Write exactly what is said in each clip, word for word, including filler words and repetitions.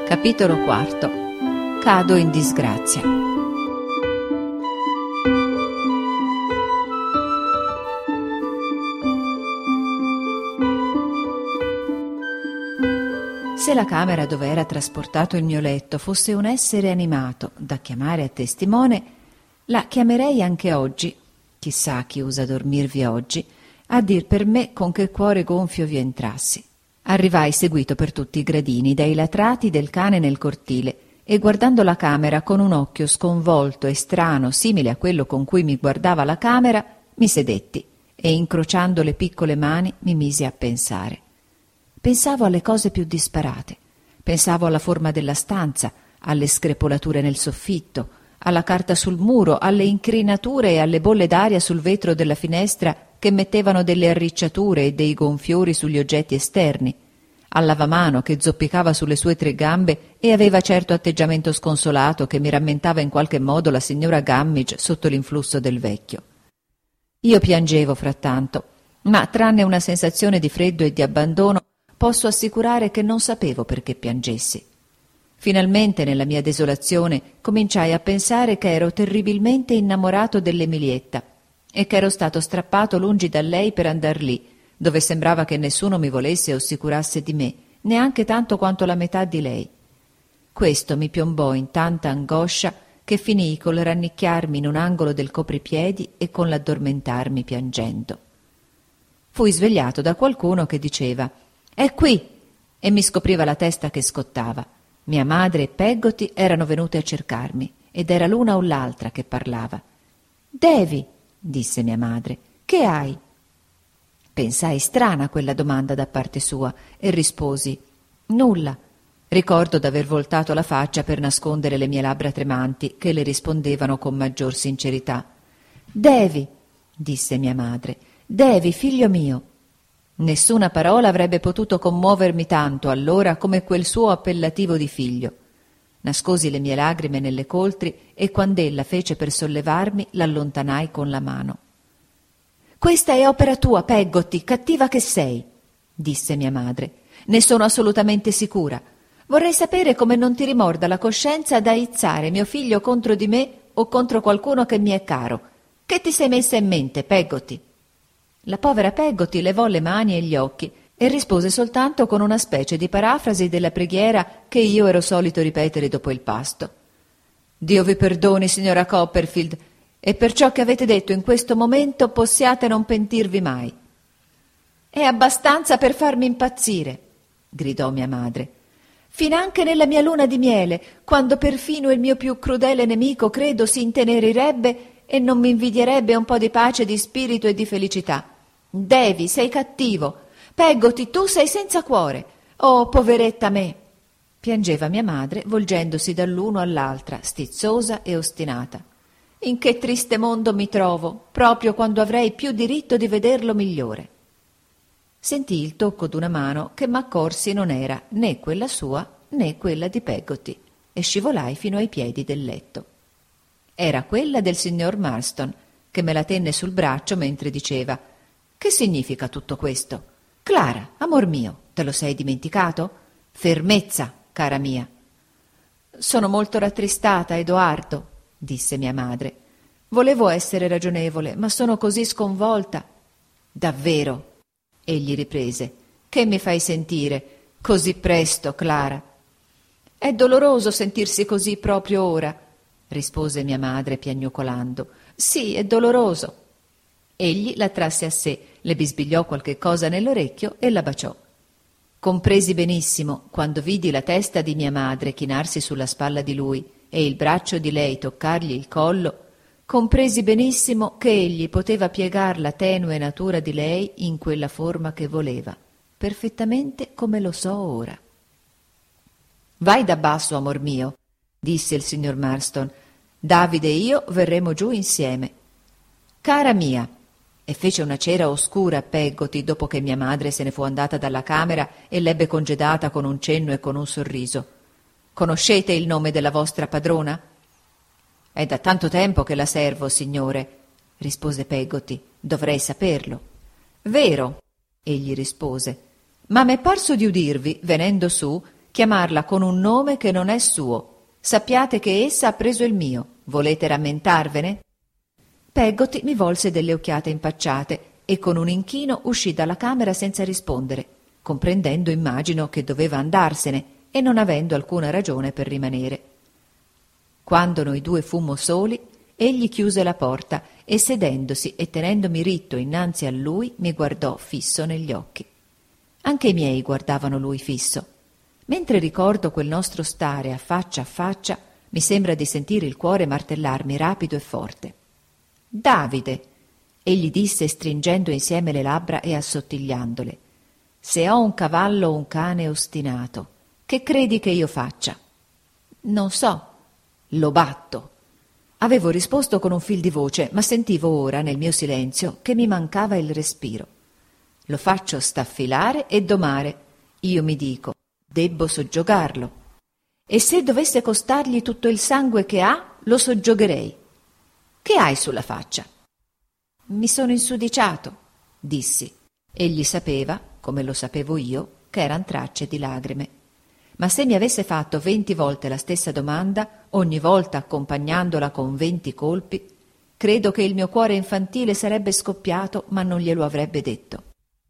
Capitolo quarto. Cado in disgrazia. Se la camera dove era trasportato il mio letto fosse un essere animato da chiamare a testimone, la chiamerei anche oggi, chissà chi usa dormirvi oggi, a dir per me con che cuore gonfio vi entrassi. Arrivai seguito per tutti i gradini dai latrati del cane nel cortile e, guardando la camera con un occhio sconvolto e strano simile a quello con cui mi guardava la camera, mi sedetti e, incrociando le piccole mani, mi misi a pensare. Pensavo alle cose più disparate. Pensavo alla forma della stanza, alle screpolature nel soffitto, alla carta sul muro, alle incrinature e alle bolle d'aria sul vetro della finestra che mettevano delle arricciature e dei gonfiori sugli oggetti esterni, al lavamano che zoppicava sulle sue tre gambe e aveva certo atteggiamento sconsolato che mi rammentava in qualche modo la signora Gummidge sotto l'influsso del vecchio. Io piangevo frattanto, ma tranne una sensazione di freddo e di abbandono posso assicurare che non sapevo perché piangessi. Finalmente, nella mia desolazione, cominciai a pensare che ero terribilmente innamorato dell'Emilietta e che ero stato strappato lungi da lei per andar lì, dove sembrava che nessuno mi volesse o si curasse di me, neanche tanto quanto la metà di lei. Questo mi piombò in tanta angoscia che finii col rannicchiarmi in un angolo del copripiedi e con l'addormentarmi piangendo. Fui svegliato da qualcuno che diceva «È qui!» e mi scopriva la testa che scottava. Mia madre e Peggotty erano venute a cercarmi ed era l'una o l'altra che parlava. «Davy!» disse mia madre, «che hai?» Pensai strana quella domanda da parte sua e risposi «Nulla». Ricordo d'aver voltato la faccia per nascondere le mie labbra tremanti che le rispondevano con maggior sincerità. «Davy!» disse mia madre, «Davy, figlio mio!» Nessuna parola avrebbe potuto commuovermi tanto allora come quel suo appellativo di figlio. Nascosi le mie lagrime nelle coltri e quand'ella fece per sollevarmi l'allontanai con la mano. «Questa è opera tua, Peggotty, cattiva che sei», disse mia madre. «Ne sono assolutamente sicura. Vorrei sapere come non ti rimorda la coscienza ad aizzare mio figlio contro di me o contro qualcuno che mi è caro. Che ti sei messa in mente, Peggotty?» La povera Peggotty levò le mani e gli occhi e rispose soltanto con una specie di parafrasi della preghiera che io ero solito ripetere dopo il pasto. «Dio vi perdoni, signora Copperfield, e per ciò che avete detto in questo momento possiate non pentirvi mai». «È abbastanza per farmi impazzire», gridò mia madre. «Finanche nella mia luna di miele, quando perfino il mio più crudele nemico credo si intenerirebbe e non mi invidierebbe un po' di pace di spirito e di felicità. Davy, sei cattivo. Peggotty, tu sei senza cuore. Oh, poveretta me!» Piangeva mia madre, volgendosi dall'uno all'altra, stizzosa e ostinata. «In che triste mondo mi trovo, proprio quando avrei più diritto di vederlo migliore». Sentii il tocco d'una mano che m'accorsi non era né quella sua né quella di Peggotty e scivolai fino ai piedi del letto. Era quella del signor Marston, che me la tenne sul braccio mentre diceva «Che significa tutto questo? Clara, amor mio, te lo sei dimenticato? Fermezza, cara mia!» «Sono molto rattristata, Edoardo», disse mia madre. «Volevo essere ragionevole, ma sono così sconvolta». «Davvero?» egli riprese. «Che mi fai sentire così presto, Clara?» «È doloroso sentirsi così proprio ora», rispose mia madre piagnucolando. «Sì, è doloroso». Egli la trasse a sé, le bisbigliò qualche cosa nell'orecchio e la baciò. Compresi benissimo, quando vidi la testa di mia madre chinarsi sulla spalla di lui e il braccio di lei toccargli il collo, compresi benissimo che egli poteva piegar la tenue natura di lei in quella forma che voleva, perfettamente come lo so ora. «Vai da basso, amor mio», disse il signor Marston. «Davide e io verremo giù insieme». «Cara mia», e fece una cera oscura a Peggotty dopo che mia madre se ne fu andata dalla camera e l'ebbe congedata con un cenno e con un sorriso. «Conoscete il nome della vostra padrona?» «È da tanto tempo che la servo, signore», rispose Peggotty. «Dovrei saperlo». «Vero», egli rispose, «ma m'è parso di udirvi, venendo su, chiamarla con un nome che non è suo. Sappiate che essa ha preso il mio. Volete rammentarvene?» Peggotty mi volse delle occhiate impacciate e con un inchino uscì dalla camera senza rispondere, comprendendo, immagino, che doveva andarsene e non avendo alcuna ragione per rimanere. Quando noi due fummo soli, egli chiuse la porta e sedendosi e tenendomi ritto innanzi a lui mi guardò fisso negli occhi. Anche i miei guardavano lui fisso. Mentre ricordo quel nostro stare a faccia a faccia, mi sembra di sentire il cuore martellarmi rapido e forte. «Davide», egli disse stringendo insieme le labbra e assottigliandole, «se ho un cavallo o un cane ostinato, che credi che io faccia?» «Non so, lo batto». Avevo risposto con un fil di voce, ma sentivo ora, nel mio silenzio, che mi mancava il respiro. «Lo faccio staffilare e domare. Io mi dico, debbo soggiogarlo. E se dovesse costargli tutto il sangue che ha, lo soggiogherei. Che hai sulla faccia?» «Mi sono insudiciato», dissi. Egli sapeva, come lo sapevo io, che eran tracce di lagrime. Ma se mi avesse fatto venti volte la stessa domanda, ogni volta accompagnandola con venti colpi, credo che il mio cuore infantile sarebbe scoppiato, ma non glielo avrebbe detto.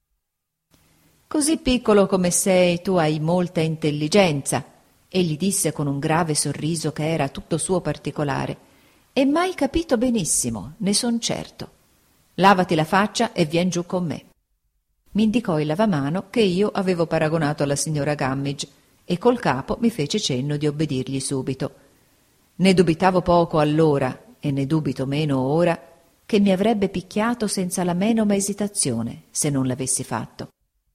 «Così piccolo come sei, tu hai molta intelligenza», egli disse con un grave sorriso che era tutto suo particolare, «e m'hai capito benissimo, ne son certo. Lavati la faccia e vien giù con me». Mi indicò il lavamano che io avevo paragonato alla signora Gummidge e col capo mi fece cenno di obbedirgli subito. Ne dubitavo poco allora, e ne dubito meno ora, che mi avrebbe picchiato senza la menoma esitazione se non l'avessi fatto.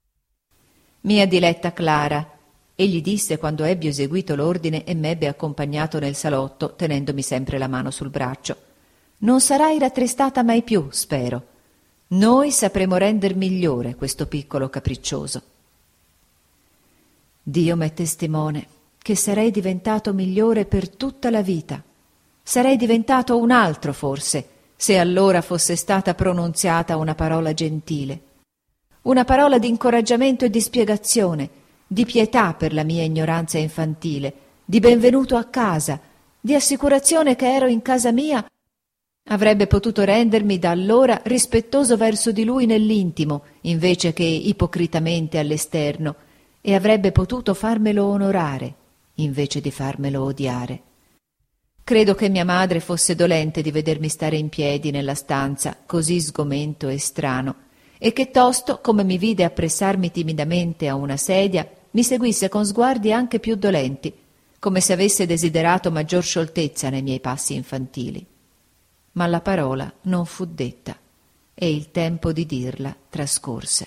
«Mia diletta Clara», egli disse quando ebbi eseguito l'ordine e m'ebbe accompagnato nel salotto, tenendomi sempre la mano sul braccio, «non sarai rattristata mai più, spero. Noi sapremo render migliore questo piccolo capriccioso». Dio m'è testimone che sarei diventato migliore per tutta la vita. Sarei diventato un altro, forse, se allora fosse stata pronunziata una parola gentile. Una parola di incoraggiamento e di spiegazione, di pietà per la mia ignoranza infantile, di benvenuto a casa, di assicurazione che ero in casa mia, avrebbe potuto rendermi da allora rispettoso verso di lui nell'intimo, invece che ipocritamente all'esterno, e avrebbe potuto farmelo onorare, invece di farmelo odiare. Credo che mia madre fosse dolente di vedermi stare in piedi nella stanza, così sgomento e strano, e che tosto, come mi vide appressarmi timidamente a una sedia, mi seguisse con sguardi anche più dolenti, come se avesse desiderato maggior scioltezza nei miei passi infantili. Ma la parola non fu detta, e il tempo di dirla trascorse.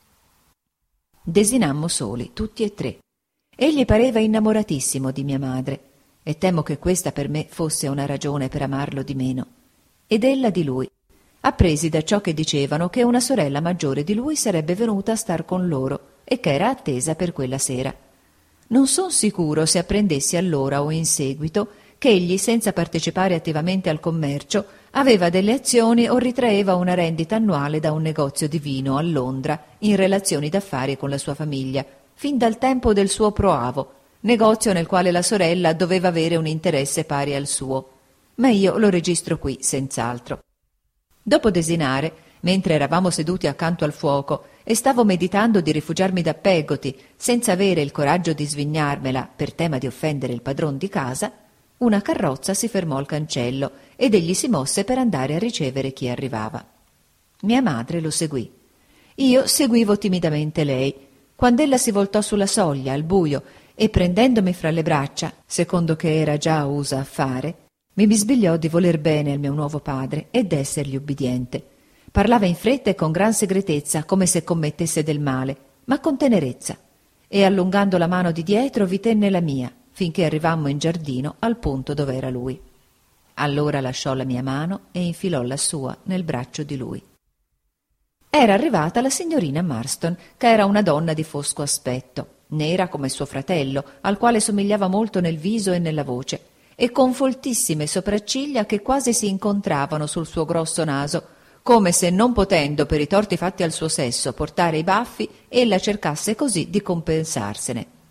Desinammo soli, tutti e tre. Egli pareva innamoratissimo di mia madre, e temo che questa per me fosse una ragione per amarlo di meno, ed ella di lui, appresi da ciò che dicevano che una sorella maggiore di lui sarebbe venuta a star con loro e che era attesa per quella sera. Non son sicuro se apprendessi allora o in seguito che egli, senza partecipare attivamente al commercio, aveva delle azioni o ritraeva una rendita annuale da un negozio di vino a Londra in relazioni d'affari con la sua famiglia, fin dal tempo del suo proavo, negozio nel quale la sorella doveva avere un interesse pari al suo. Ma io lo registro qui senz'altro. Dopo desinare, mentre eravamo seduti accanto al fuoco e stavo meditando di rifugiarmi da Peggotty senza avere il coraggio di svignarmela per tema di offendere il padron di casa, una carrozza si fermò al cancello ed egli si mosse per andare a ricevere chi arrivava. Mia madre lo seguì. Io seguivo timidamente lei, quand'ella si voltò sulla soglia, al buio, e prendendomi fra le braccia, secondo che era già usa a fare, mi bisbigliò di voler bene al mio nuovo padre e d'essergli ubbidiente. Parlava in fretta e con gran segretezza, come se commettesse del male, ma con tenerezza, e allungando la mano di dietro vi tenne la mia, finché arrivammo in giardino al punto dove era lui. Allora lasciò la mia mano e infilò la sua nel braccio di lui. Era arrivata la signorina Marston, che era una donna di fosco aspetto, nera come suo fratello, al quale somigliava molto nel viso e nella voce, e con foltissime sopracciglia che quasi si incontravano sul suo grosso naso, come se, non potendo per i torti fatti al suo sesso portare i baffi, ella cercasse così di compensarsene.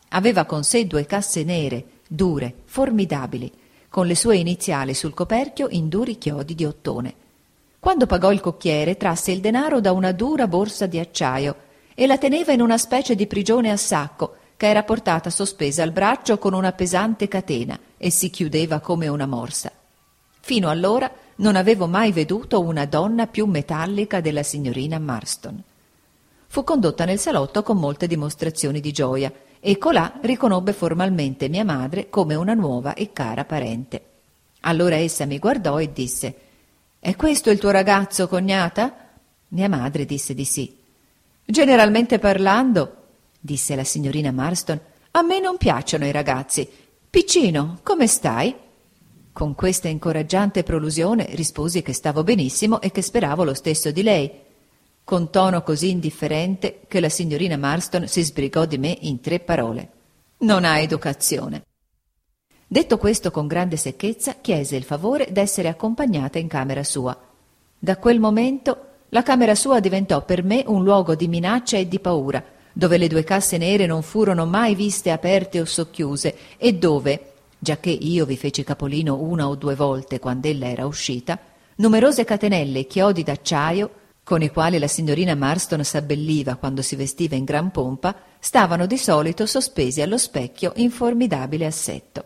Aveva con sé due casse nere, dure, formidabili, con le sue iniziali sul coperchio in duri chiodi di ottone. Quando pagò il cocchiere, trasse il denaro da una dura borsa di acciaio e la teneva in una specie di prigione a sacco che era portata sospesa al braccio con una pesante catena e si chiudeva come una morsa. Fino allora non avevo mai veduto una donna più metallica della signorina Marston. Fu condotta nel salotto con molte dimostrazioni di gioia e colà riconobbe formalmente mia madre come una nuova e cara parente. Allora essa mi guardò e disse: «È questo il tuo ragazzo, cognata?» Mia madre disse di sì. «Generalmente parlando», disse la signorina Marston, «a me non piacciono i ragazzi. Piccino, come stai?» Con questa incoraggiante prolusione risposi che stavo benissimo e che speravo lo stesso di lei, con tono così indifferente che la signorina Marston si sbrigò di me in tre parole: «Non ha educazione». Detto questo con grande secchezza, chiese il favore d'essere accompagnata in camera sua. Da quel momento la camera sua diventò per me un luogo di minaccia e di paura, dove le due casse nere non furono mai viste aperte o socchiuse e dove, giacché io vi feci capolino una o due volte quand'ella era uscita, numerose catenelle e chiodi d'acciaio, con i quali la signorina Marston s'abbelliva quando si vestiva in gran pompa, stavano di solito sospesi allo specchio in formidabile assetto.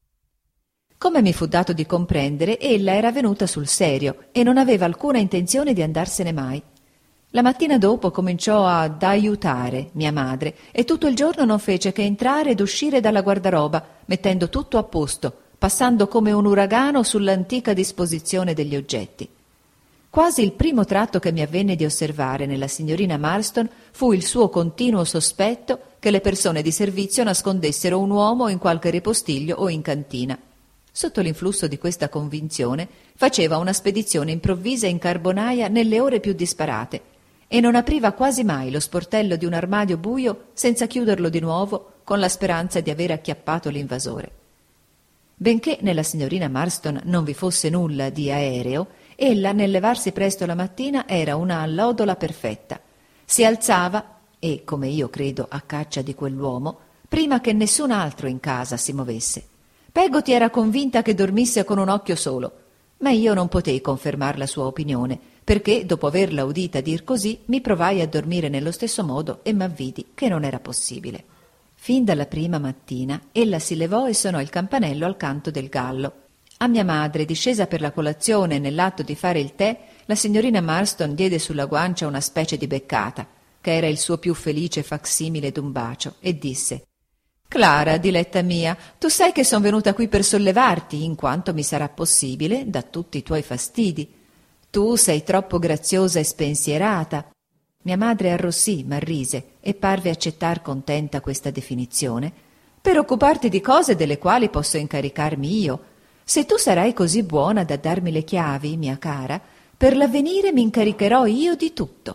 Come mi fu dato di comprendere, ella era venuta sul serio e non aveva alcuna intenzione di andarsene mai. La mattina dopo cominciò ad aiutare mia madre e tutto il giorno non fece che entrare ed uscire dalla guardaroba, mettendo tutto a posto, passando come un uragano sull'antica disposizione degli oggetti. Quasi il primo tratto che mi avvenne di osservare nella signorina Marston fu il suo continuo sospetto che le persone di servizio nascondessero un uomo in qualche ripostiglio o in cantina. Sotto l'influsso di questa convinzione faceva una spedizione improvvisa in carbonaia nelle ore più disparate e non apriva quasi mai lo sportello di un armadio buio senza chiuderlo di nuovo con la speranza di aver acchiappato l'invasore. Benché nella signorina Marston non vi fosse nulla di aereo, ella nel levarsi presto la mattina era una allodola perfetta. Si alzava e, come io credo, a caccia di quell'uomo, prima che nessun altro in casa si movesse. Peggotty era convinta che dormisse con un occhio solo, ma io non potei confermar la sua opinione, perché, dopo averla udita dir così, mi provai a dormire nello stesso modo e m'avvidi che non era possibile. Fin dalla prima mattina ella si levò e suonò il campanello al canto del gallo. A mia madre, discesa per la colazione nell'atto di fare il tè, la signorina Marston diede sulla guancia una specie di beccata, che era il suo più felice facsimile d'un bacio, e disse: «Clara, diletta mia, tu sai che son venuta qui per sollevarti, in quanto mi sarà possibile, da tutti i tuoi fastidi. Tu sei troppo graziosa e spensierata». Mia madre arrossì, ma rise, e parve accettar contenta questa definizione. «Per occuparti di cose delle quali posso incaricarmi io. Se tu sarai così buona da darmi le chiavi, mia cara, per l'avvenire mi incaricherò io di tutto».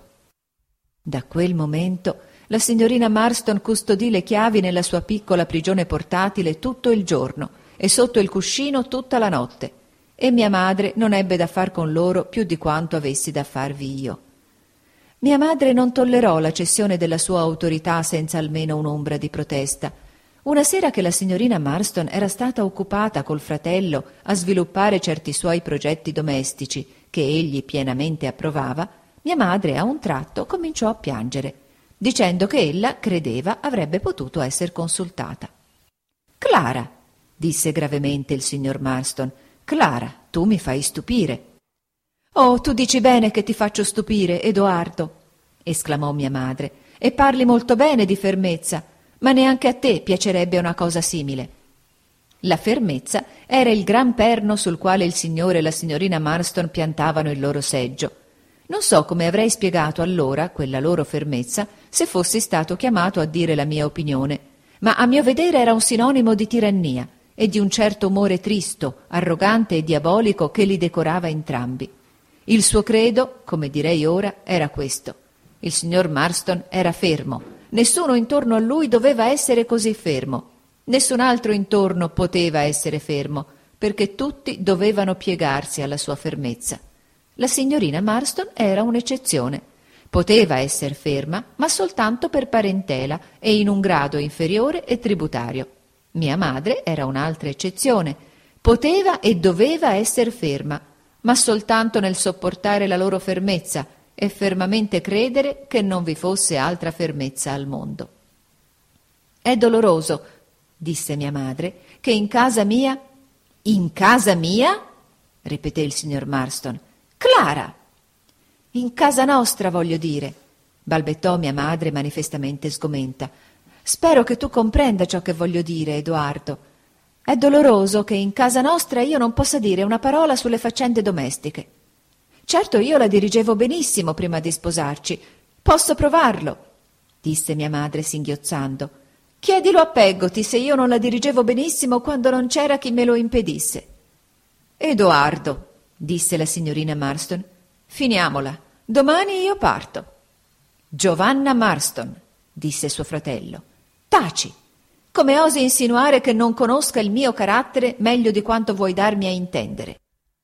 Da quel momento la signorina Marston custodì le chiavi nella sua piccola prigione portatile tutto il giorno e sotto il cuscino tutta la notte, e mia madre non ebbe da far con loro più di quanto avessi da farvi io. Mia madre non tollerò la cessione della sua autorità senza almeno un'ombra di protesta. Una sera che la signorina Marston era stata occupata col fratello a sviluppare certi suoi progetti domestici che egli pienamente approvava, mia madre a un tratto cominciò a piangere, dicendo che ella credeva avrebbe potuto esser consultata. «Clara», disse gravemente il signor Marston, «Clara, tu mi fai stupire». «Oh, tu dici bene che ti faccio stupire, Edoardo», esclamò mia madre, «e parli molto bene di fermezza, ma neanche a te piacerebbe una cosa simile». La fermezza era il gran perno sul quale il signore e la signorina Marston piantavano il loro seggio. Non so come avrei spiegato allora quella loro fermezza se fossi stato chiamato a dire la mia opinione, ma a mio vedere era un sinonimo di tirannia e di un certo umore tristo, arrogante e diabolico che li decorava entrambi. Il suo credo, come direi ora, era questo: il signor Marston era fermo, nessuno intorno a lui doveva essere così fermo, nessun altro intorno poteva essere fermo, perché tutti dovevano piegarsi alla sua fermezza. La signorina Marston era un'eccezione. Poteva esser ferma, ma soltanto per parentela e in un grado inferiore e tributario. Mia madre era un'altra eccezione. Poteva e doveva esser ferma, ma soltanto nel sopportare la loro fermezza e fermamente credere che non vi fosse altra fermezza al mondo. È doloroso, disse mia madre, che in casa mia... In casa mia? Ripeté il signor Marston. Clara! In casa nostra, voglio dire, balbettò mia madre manifestamente sgomenta. Spero che tu comprenda ciò che voglio dire, Edoardo. È doloroso che in casa nostra io non possa dire una parola sulle faccende domestiche. Certo, io la dirigevo benissimo prima di sposarci. Posso provarlo, disse mia madre singhiozzando. Chiedilo a Peggotty se io non la dirigevo benissimo quando non c'era chi me lo impedisse. Edoardo, disse la signorina Marston, finiamola. Domani io parto. Giovanna Marston, disse suo fratello, taci. Come osi insinuare che non conosca il mio carattere meglio di quanto vuoi darmi a intendere?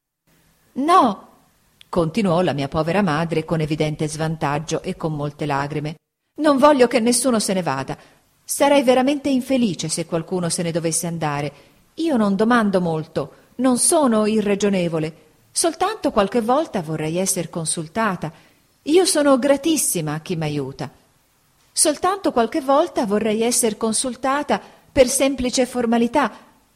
No, continuò la mia povera madre con evidente svantaggio e con molte lagrime. Non voglio che nessuno se ne vada. Sarei veramente infelice se qualcuno se ne dovesse andare. Io non domando molto, non sono irragionevole. Soltanto qualche volta vorrei esser consultata. Io sono gratissima a chi m'aiuta. Soltanto qualche volta vorrei esser consultata per semplice formalità.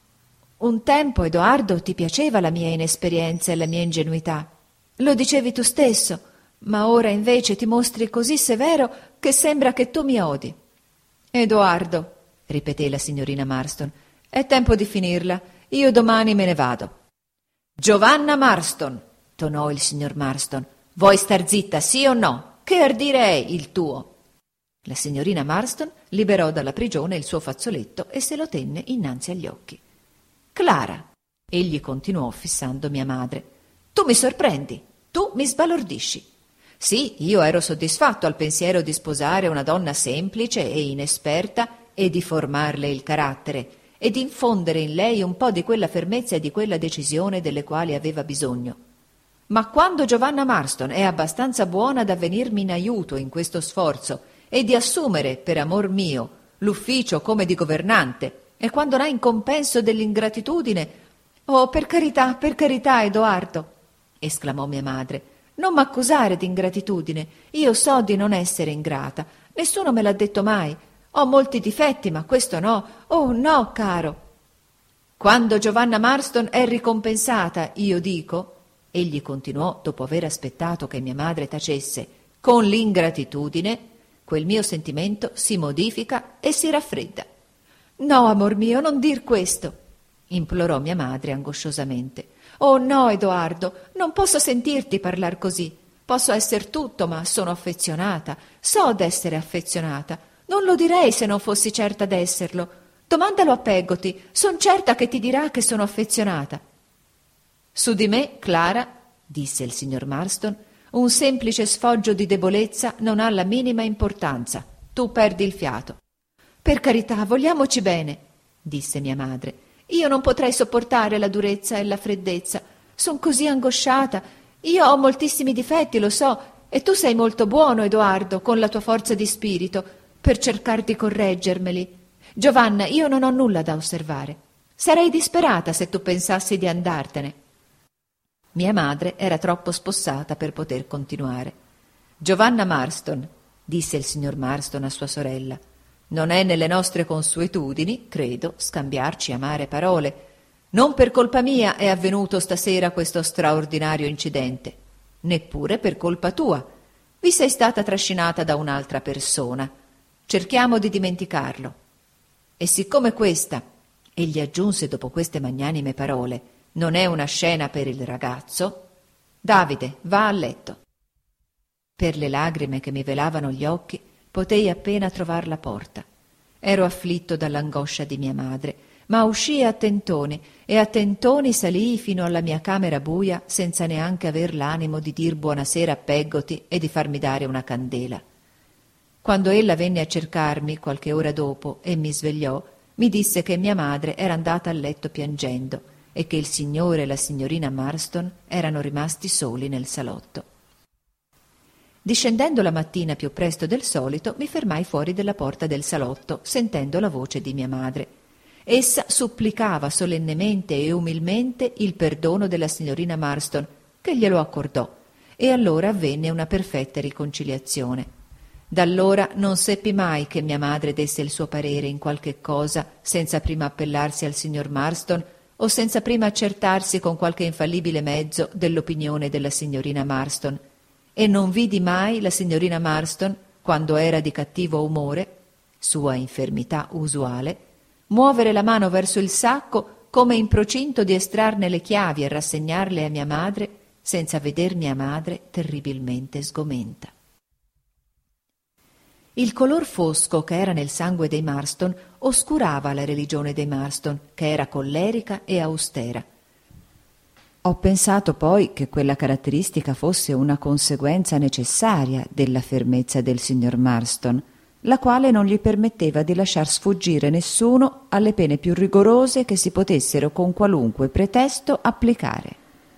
Un tempo, Edoardo, ti piaceva la mia inesperienza e la mia ingenuità. Lo dicevi tu stesso, ma ora invece ti mostri così severo che sembra che tu mi odi. Edoardo, ripeté la signorina Marston, è tempo di finirla. Io domani me ne vado. Giovanna Marston, tonò il signor Marston, vuoi star zitta, sì o no? Che ardire è il tuo? La signorina Marston liberò dalla prigione il suo fazzoletto e se lo tenne innanzi agli occhi. Clara, egli continuò fissando mia madre, tu mi sorprendi, tu mi sbalordisci. Sì, io ero soddisfatto al pensiero di sposare una donna semplice e inesperta e di formarle il carattere e di infondere in lei un po' di quella fermezza e di quella decisione delle quali aveva bisogno. Ma quando Giovanna Marston è abbastanza buona da venirmi in aiuto in questo sforzo e di assumere, per amor mio, l'ufficio come di governante, e quando n'ha in compenso dell'ingratitudine... Oh, per carità, per carità, Edoardo, esclamò mia madre, non m'accusare d'ingratitudine. Io so di non essere ingrata. Nessuno me l'ha detto mai. Ho molti difetti, ma questo no. Oh, no, caro. Quando Giovanna Marston è ricompensata, io dico, egli continuò dopo aver aspettato che mia madre tacesse, con l'ingratitudine, quel mio sentimento si modifica e si raffredda. No, amor mio, non dir questo, implorò mia madre angosciosamente. Oh no, Edoardo, non posso sentirti parlar così. Posso esser tutto, ma sono affezionata. So d'essere affezionata. Non lo direi se non fossi certa d'esserlo. Domandalo a Peggotty, son certa che ti dirà che sono affezionata. Su di me, Clara, disse il signor Marston, un semplice sfoggio di debolezza non ha la minima importanza. Tu perdi il fiato. Per carità, vogliamoci bene, disse mia madre. Io non potrei sopportare la durezza e la freddezza. Son così angosciata. Io ho moltissimi difetti, lo so, e tu sei molto buono, Edoardo, con la tua forza di spirito, per cercar di correggermeli. Giovanna, io non ho nulla da osservare. Sarei disperata se tu pensassi di andartene. Mia madre era troppo spossata per poter continuare. Giovanna Marston, disse il signor Marston a sua sorella, non è nelle nostre consuetudini, credo, scambiarci amare parole. Non per colpa mia è avvenuto stasera questo straordinario incidente, neppure per colpa tua. Vi sei stata trascinata da un'altra persona. Cerchiamo di dimenticarlo. E siccome questa, egli aggiunse dopo queste magnanime parole, non è una scena per il ragazzo, Davide, va a letto. Per le lagrime che mi velavano gli occhi, potei appena trovar la porta. Ero afflitto dall'angoscia di mia madre, ma uscii a tentoni e a tentoni salii fino alla mia camera buia senza neanche aver l'animo di dir buonasera a Peggotty e di farmi dare una candela. Quando ella venne a cercarmi qualche ora dopo e mi svegliò, mi disse che mia madre era andata a letto piangendo e che il signore e la signorina Marston erano rimasti soli nel salotto. Discendendo la mattina più presto del solito, mi fermai fuori della porta del salotto, sentendo la voce di mia madre. Essa supplicava solennemente e umilmente il perdono della signorina Marston, che glielo accordò, e allora avvenne una perfetta riconciliazione. Da allora non seppi mai che mia madre desse il suo parere in qualche cosa senza prima appellarsi al signor Marston o senza prima accertarsi con qualche infallibile mezzo dell'opinione della signorina Marston, e non vidi mai la signorina Marston, quando era di cattivo umore, sua infermità usuale, muovere la mano verso il sacco come in procinto di estrarne le chiavi e rassegnarle a mia madre, senza veder mia madre terribilmente sgomenta. Il color fosco che era nel sangue dei Marston oscurava la religione dei Marston, che era collerica e austera. Ho pensato poi che quella caratteristica fosse una conseguenza necessaria della fermezza del signor Marston, la quale non gli permetteva di lasciar sfuggire nessuno alle pene più rigorose che si potessero con qualunque pretesto applicare.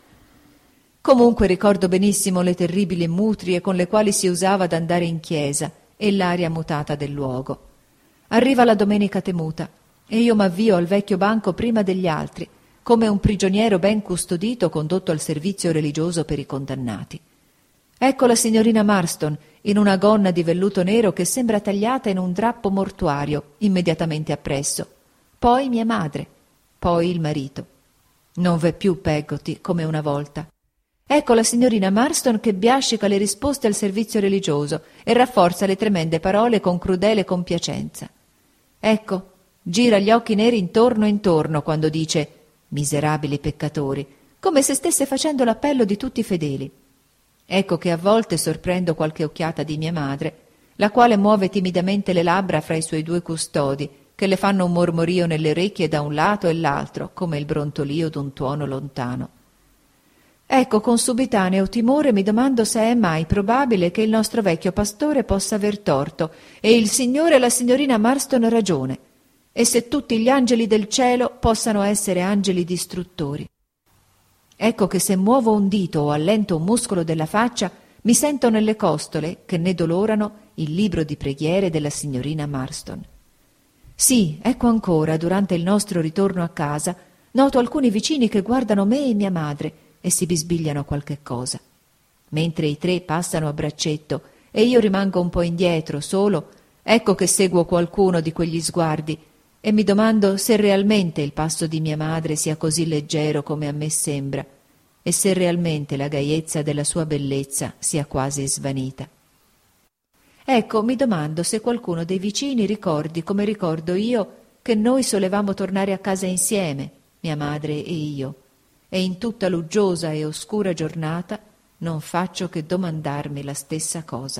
Comunque ricordo benissimo le terribili mutrie con le quali si usava ad andare in chiesa e l'aria mutata del luogo. Arriva la domenica temuta e io m'avvio al vecchio banco prima degli altri, come un prigioniero ben custodito condotto al servizio religioso per i condannati. Ecco la signorina Marston in una gonna di velluto nero che sembra tagliata in un drappo mortuario immediatamente appresso, poi mia madre, poi il marito. Non v'è più Peggotty come una volta. Ecco la signorina Marston che biascica le risposte al servizio religioso e rafforza le tremende parole con crudele compiacenza. Ecco, gira gli occhi neri intorno e intorno quando dice «miserabili peccatori», come se stesse facendo l'appello di tutti i fedeli. Ecco che a volte sorprendo qualche occhiata di mia madre, la quale muove timidamente le labbra fra i suoi due custodi, che le fanno un mormorio nelle orecchie da un lato e l'altro, come il brontolio d'un tuono lontano. Ecco, con subitaneo timore mi domando se è mai probabile che il nostro vecchio pastore possa aver torto e il Signore e la signorina Marston ragione, e se tutti gli angeli del cielo possano essere angeli distruttori. Ecco che se muovo un dito o allento un muscolo della faccia, mi sento nelle costole, che ne dolorano, il libro di preghiere della signorina Marston. Sì, ecco ancora, durante il nostro ritorno a casa, noto alcuni vicini che guardano me e mia madre e si bisbigliano qualche cosa. Mentre i tre passano a braccetto e io rimango un po' indietro, solo, ecco che seguo qualcuno di quegli sguardi e mi domando se realmente il passo di mia madre sia così leggero come a me sembra e se realmente la gaiezza della sua bellezza sia quasi svanita. Ecco, mi domando se qualcuno dei vicini ricordi, come ricordo io, che noi solevamo tornare a casa insieme, mia madre e io, e in tutta l'uggiosa e oscura giornata non faccio che domandarmi la stessa cosa.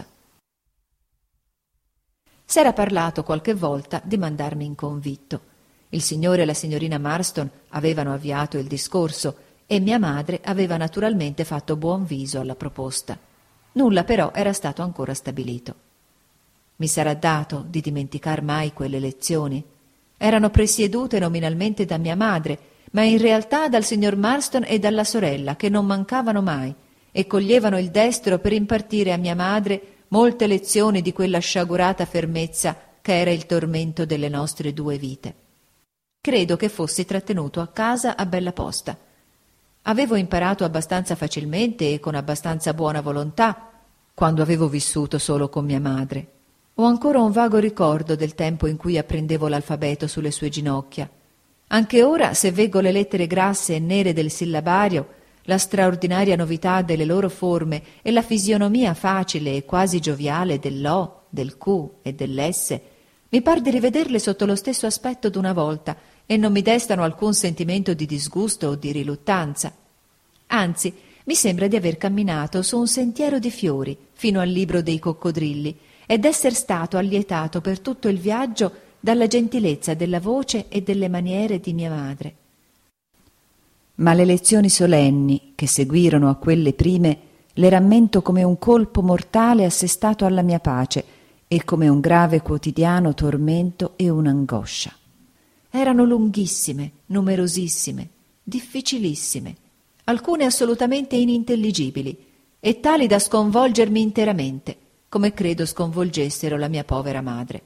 S'era parlato qualche volta di mandarmi in convitto. Il signore e la signorina Marston avevano avviato il discorso e mia madre aveva naturalmente fatto buon viso alla proposta. Nulla però era stato ancora stabilito. Mi sarà dato di dimenticar mai quelle lezioni? Erano presiedute nominalmente da mia madre, ma in realtà dal signor Marston e dalla sorella, che non mancavano mai, e coglievano il destro per impartire a mia madre molte lezioni di quella sciagurata fermezza che era il tormento delle nostre due vite. Credo che fossi trattenuto a casa a bella posta. Avevo imparato abbastanza facilmente e con abbastanza buona volontà quando avevo vissuto solo con mia madre. Ho ancora un vago ricordo del tempo in cui apprendevo l'alfabeto sulle sue ginocchia. Anche ora, se veggo le lettere grasse e nere del sillabario, la straordinaria novità delle loro forme e la fisionomia facile e quasi gioviale dell'O, del Q e dell'S, mi par di rivederle sotto lo stesso aspetto d'una volta e non mi destano alcun sentimento di disgusto o di riluttanza. Anzi, mi sembra di aver camminato su un sentiero di fiori fino al libro dei coccodrilli ed esser stato allietato per tutto il viaggio dalla gentilezza della voce e delle maniere di mia madre. Ma le lezioni solenni che seguirono a quelle prime le rammento come un colpo mortale assestato alla mia pace e come un grave quotidiano tormento e un'angoscia. Erano lunghissime, numerosissime, difficilissime, alcune assolutamente inintelligibili, e tali da sconvolgermi interamente, come credo sconvolgessero la mia povera madre.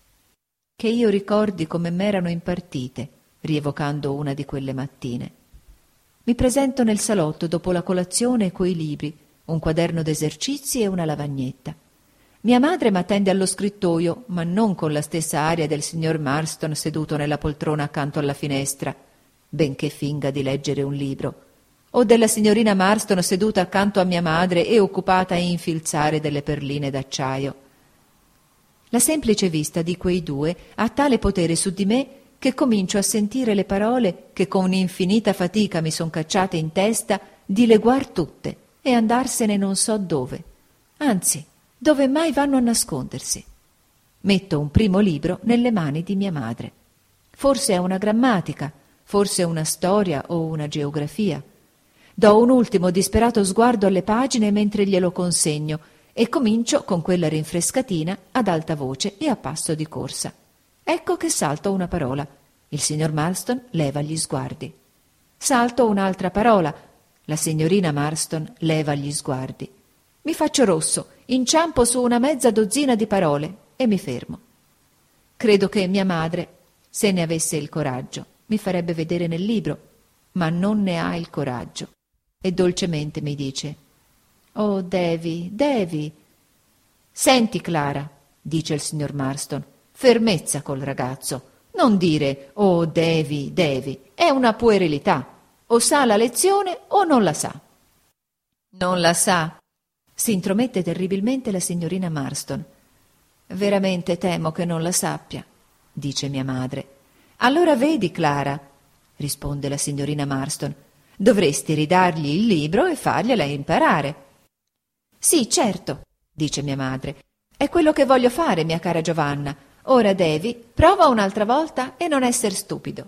Che io ricordi come m'erano impartite, rievocando una di quelle mattine. Mi presento nel salotto dopo la colazione coi libri, un quaderno d'esercizi e una lavagnetta. Mia madre m'attende allo scrittoio, ma non con la stessa aria del signor Marston seduto nella poltrona accanto alla finestra, benché finga di leggere un libro, o della signorina Marston seduta accanto a mia madre e occupata a infilzare delle perline d'acciaio. La semplice vista di quei due ha tale potere su di me che comincio a sentire le parole che con infinita fatica mi son cacciate in testa dileguar tutte e andarsene non so dove, anzi, dove mai vanno a nascondersi. Metto un primo libro nelle mani di mia madre. Forse è una grammatica, forse una storia o una geografia. Do un ultimo disperato sguardo alle pagine mentre glielo consegno e comincio con quella rinfrescatina ad alta voce e a passo di corsa. Ecco che salto una parola. Il signor Marston leva gli sguardi. Salto un'altra parola. La signorina Marston leva gli sguardi. Mi faccio rosso, inciampo su una mezza dozzina di parole e mi fermo. Credo che mia madre, se ne avesse il coraggio, mi farebbe vedere nel libro, ma non ne ha il coraggio. E dolcemente mi dice: «Oh, Davy, Davy!» «Senti, Clara», dice il signor Marston, «fermezza col ragazzo. Non dire «Oh, Davy, Davy», è una puerilità. O sa la lezione o non la sa». «Non la sa», si intromette terribilmente la signorina Marston. «Veramente temo che non la sappia», dice mia madre. «Allora vedi, Clara», risponde la signorina Marston, «dovresti ridargli il libro e fargliela imparare». «Sì, certo», dice mia madre, «è quello che voglio fare, mia cara Giovanna. Ora, Davy, prova un'altra volta e non esser stupido».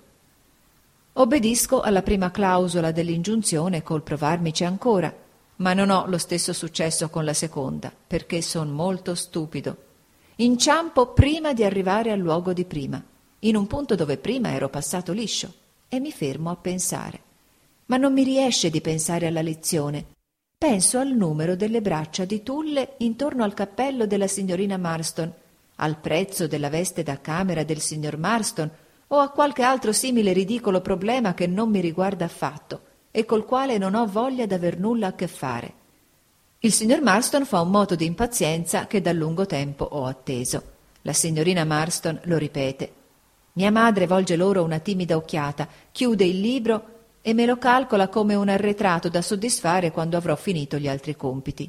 Obbedisco alla prima clausola dell'ingiunzione col provarmici ancora, ma non ho lo stesso successo con la seconda, perché son molto stupido. Inciampo prima di arrivare al luogo di prima, in un punto dove prima ero passato liscio, e mi fermo a pensare. Ma non mi riesce di pensare alla lezione. Penso al numero delle braccia di tulle intorno al cappello della signorina Marston, al prezzo della veste da camera del signor Marston o a qualche altro simile ridicolo problema che non mi riguarda affatto e col quale non ho voglia d'aver nulla a che fare. Il signor Marston fa un moto di impazienza che da lungo tempo ho atteso. La signorina Marston lo ripete. Mia madre volge loro una timida occhiata, chiude il libro e me lo calcola come un arretrato da soddisfare quando avrò finito gli altri compiti.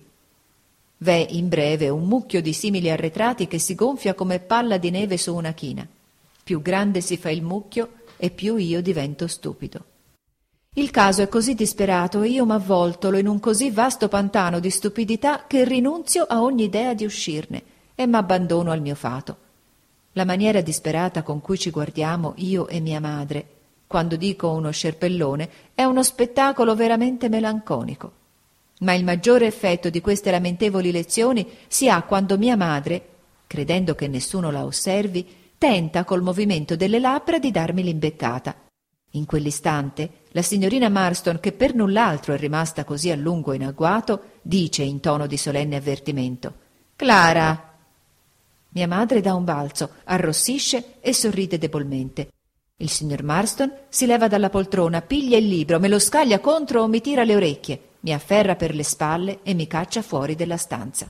V'è in breve un mucchio di simili arretrati che si gonfia come palla di neve su una china. Più grande si fa il mucchio e più io divento stupido. Il caso è così disperato e io m'avvoltolo in un così vasto pantano di stupidità che rinunzio a ogni idea di uscirne e m'abbandono al mio fato. La maniera disperata con cui ci guardiamo io e mia madre, quando dico uno scerpellone, è uno spettacolo veramente melanconico. Ma il maggiore effetto di queste lamentevoli lezioni si ha quando mia madre, credendo che nessuno la osservi, tenta col movimento delle labbra di darmi l'imbeccata. In quell'istante la signorina Marston, che per null'altro è rimasta così a lungo in agguato, dice in tono di solenne avvertimento: «Clara!» Mia madre dà un balzo, arrossisce e sorride debolmente. Il signor Marston si leva dalla poltrona, piglia il libro, me lo scaglia contro o mi tira le orecchie, mi afferra per le spalle e mi caccia fuori della stanza.